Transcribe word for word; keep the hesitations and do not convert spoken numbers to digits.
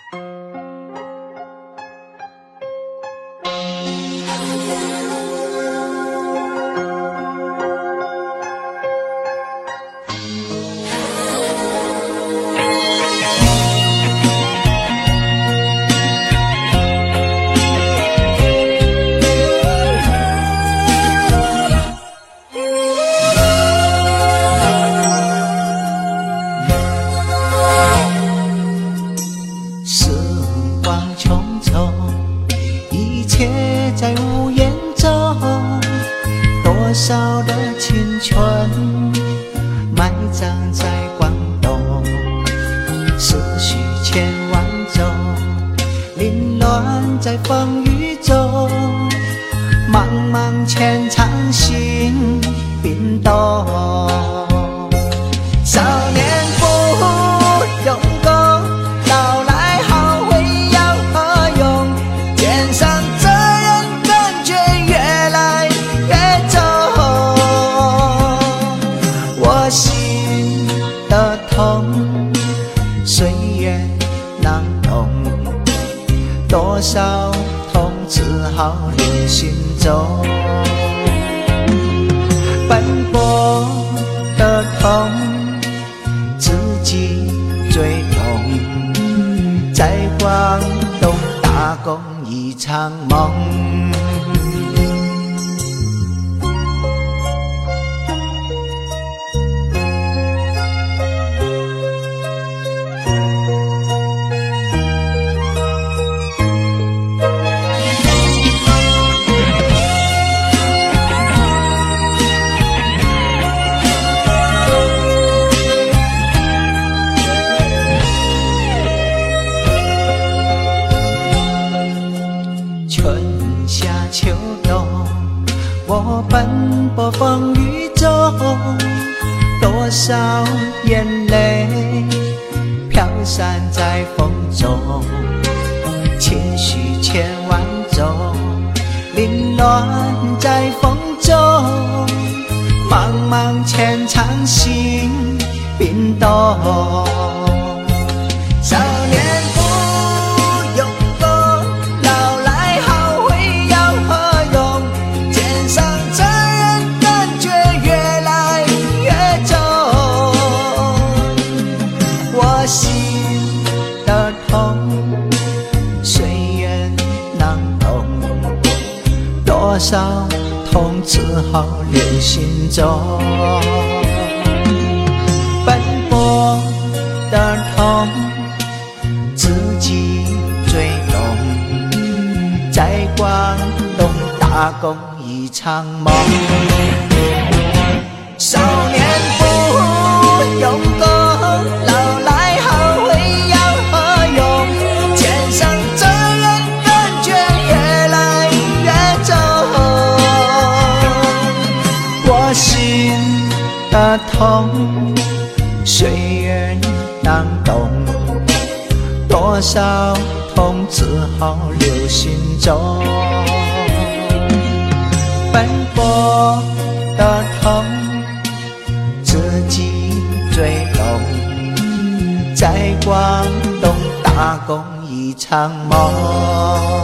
在无言中，多少的青春埋葬在广东，思绪千万种，凌乱在风雨中，茫茫千场心冰冻。少年不用功，老来好会要何用？肩上责任感觉越来越重，我心的痛，岁月囊懂，多少痛只好留心中。奔波的痛，自己最懂，在广东打工一场梦。秋冬，我奔波风雨中，多少眼泪飘散在风中，情绪千万种，凌乱在风中，茫茫千场心冰冻。少年岁月囊懂，多少痛只好留心中。奔波的痛，自己最懂，在广东打工一场梦。少年不用功，老来好会要何用？肩上责任感觉越来越重，我心的痛，岁月囊懂，多少痛只好留心中。奔波的痛，自己最懂，在广东打工一场梦。